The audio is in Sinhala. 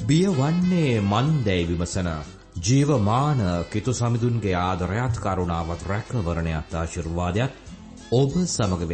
බියවන්නේ මන්දැයි විමසන ජීවමාන කිතු සමිඳුන්ගේ ආදරයත් කරුණාවත් රැකවරණයත් ආශිර්වාදයත් ඔබ සමග